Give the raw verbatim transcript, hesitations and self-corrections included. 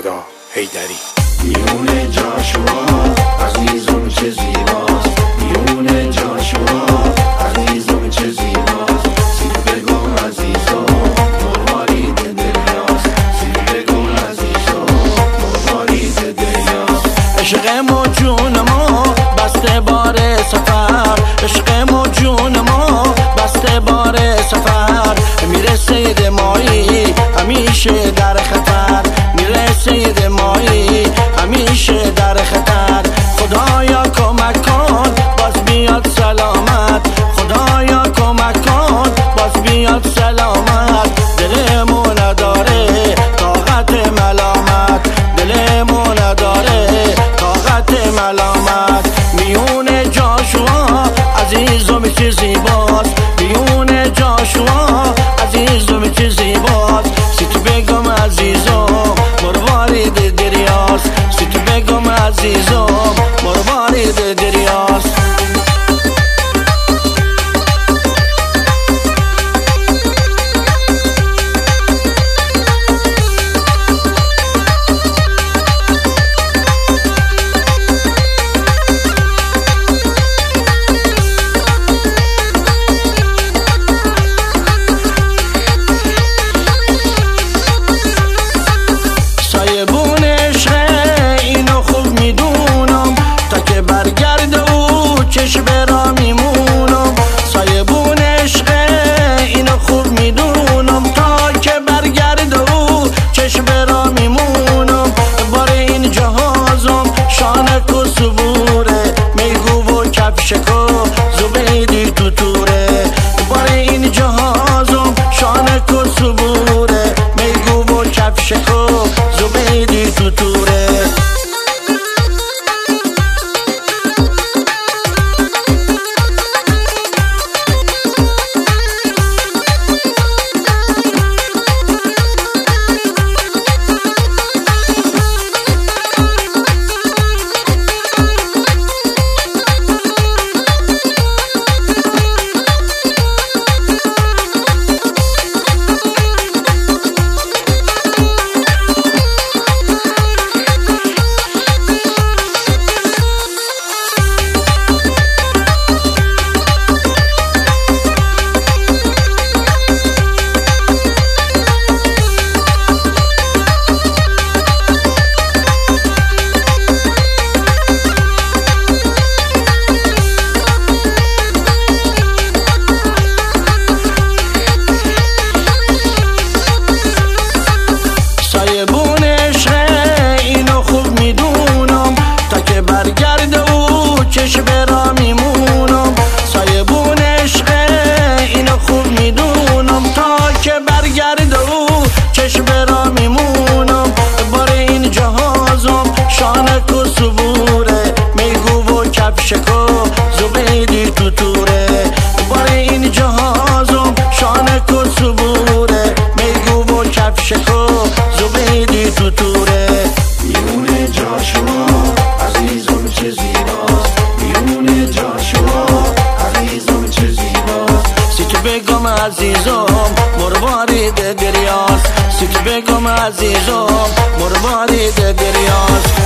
خدا حیدری. میونه جاشوا عزیزم چه زیباست، میونه جاشوا عزیزم چه زیباست. سید بگم عزیزم مروارید دریاست، سید بگم عزیزم مروارید دریاست. عشق ما جون ما بسته بار سفر، عشق ما جون ما بسته بار سفر. میره سید مایی همیشه در خطر، میره سید مایی همیشه در خطر. خدایا کمک کن باز بیاد سلامت، خدایا کمک کن باز بیاد سلامت. دلمون نداره طاقت ملامت، دلمون نداره طاقت ملامت. میونه جاشوا عزیزم چه زیباست، میونه جاشوا عزیزم چه زیباست. سیت بگم عزیزم مروارید دریاست، سیت بگم عزیزم مروارید دریاست. چشم برا میمونم سایبون عشق اینو خوب میدونم، تا که برگرد او چشم برا میمونم. بار این جهازم شانک و صبوره، میگو و کفشک و زبیدی تو توره. بار این جهازم شانک و صبوره، میگو و کفشک و زبیدی تو توره. چشم برا میمونم سایبون عشق اینو خوب میدونم، تا که برگرد او چشم برا میمونم. بار این جهازم شانک و صبوره، میگو و کفشک و زبیدی تو توره. بار این جهازم شانک و صبوره، میگو و کفشک و زبیدی تو توره. میونه جاشوا عزیزم چه زیباست، میونه جاشوا عزیزم چه زیباست. سیت بگم عزیزم مروارید دریاست، سیت بگم عزیزم مروارید دریاست.